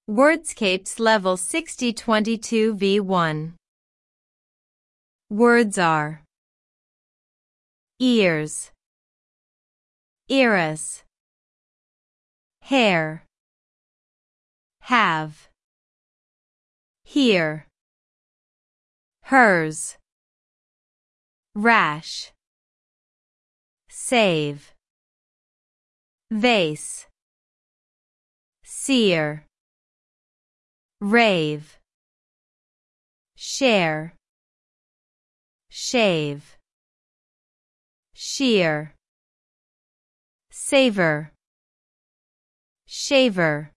Wordscapes Level 6022 V1. Words are ears, eras, hair, have, here, hers, rash, save, vase, seer, rave, share, shave, shear, savor, shaver.